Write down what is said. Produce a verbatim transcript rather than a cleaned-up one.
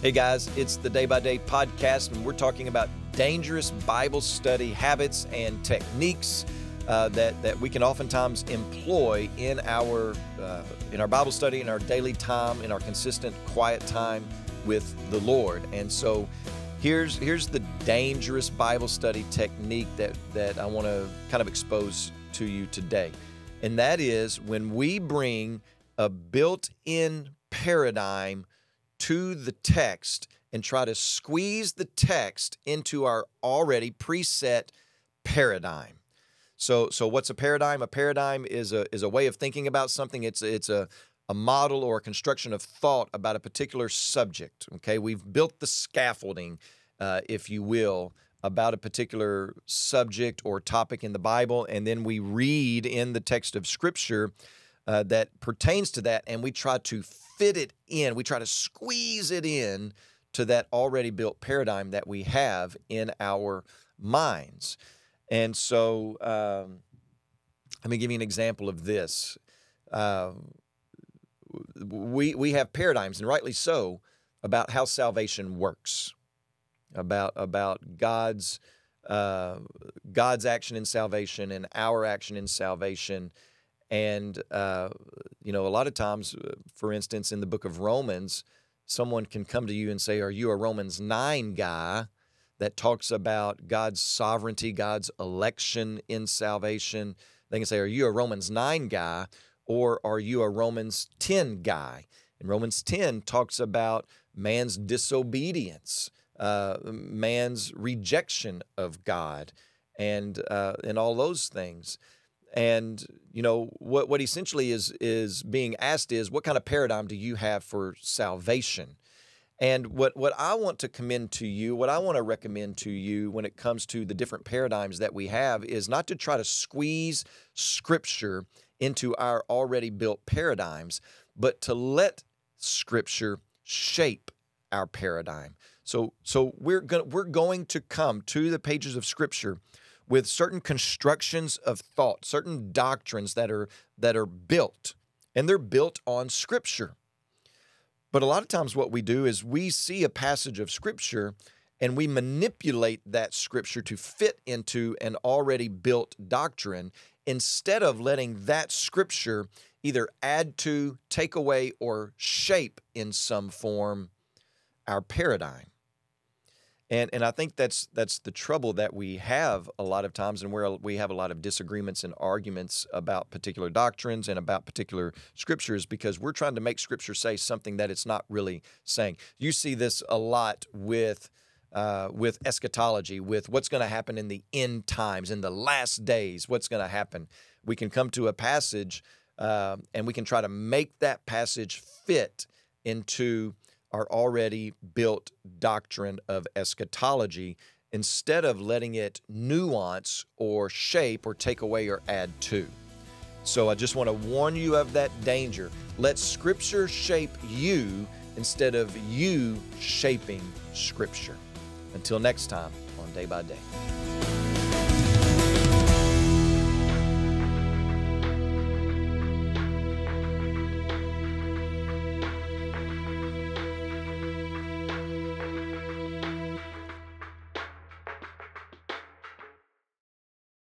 Hey guys, it's the Day by Day podcast, and we're talking about dangerous Bible study habits and techniques uh, that that we can oftentimes employ in our uh, in our Bible study, in our daily time, in our consistent quiet time with the Lord. And so, here's here's the dangerous Bible study technique that that I want to kind of expose to you today, and that is when we bring a built-in paradigm to the text and try to squeeze the text into our already preset paradigm. So, so what's a paradigm? A paradigm is a is a way of thinking about something. It's it's a a model or a construction of thought about a particular subject. Okay, we've built the scaffolding, uh, if you will, about a particular subject or topic in the Bible, and then we read in the text of Scripture uh, that pertains to that, and we try to fit it in. We try to squeeze it in to that already built paradigm that we have in our minds. And so um, let me give you an example of this. Uh, we we have paradigms, and rightly so, about how salvation works, about about God's uh, God's action in salvation and our action in salvation. And, uh, you know, a lot of times, for instance, in the book of Romans, someone can come to you and say, are you a Romans nine guy that talks about God's sovereignty, God's election in salvation? They can say, are you a Romans nine guy, or are you a Romans ten guy? And Romans ten talks about man's disobedience, uh, man's rejection of God, and uh, and all those things. And, you know, what, what essentially is is being asked is, what kind of paradigm do you have for salvation? And what, what I want to commend to you, what I want to recommend to you when it comes to the different paradigms that we have is not to try to squeeze Scripture into our already built paradigms, but to let Scripture shape our paradigm. So, so we're going we're going to come to the pages of Scripture with certain constructions of thought, certain doctrines that are that are built, and they're built on Scripture. But a lot of times what we do is we see a passage of Scripture and we manipulate that Scripture to fit into an already built doctrine instead of letting that Scripture either add to, take away, or shape in some form our paradigm. And and I think that's that's the trouble that we have a lot of times, and where we have a lot of disagreements and arguments about particular doctrines and about particular scriptures, because we're trying to make Scripture say something that it's not really saying. You see this a lot with uh, with eschatology, with what's going to happen in the end times, in the last days, what's going to happen. We can come to a passage uh, and we can try to make that passage fit into our already built doctrine of eschatology instead of letting it nuance or shape or take away or add to. So I just want to warn you of that danger. Let Scripture shape you instead of you shaping Scripture. Until next time on Day by Day.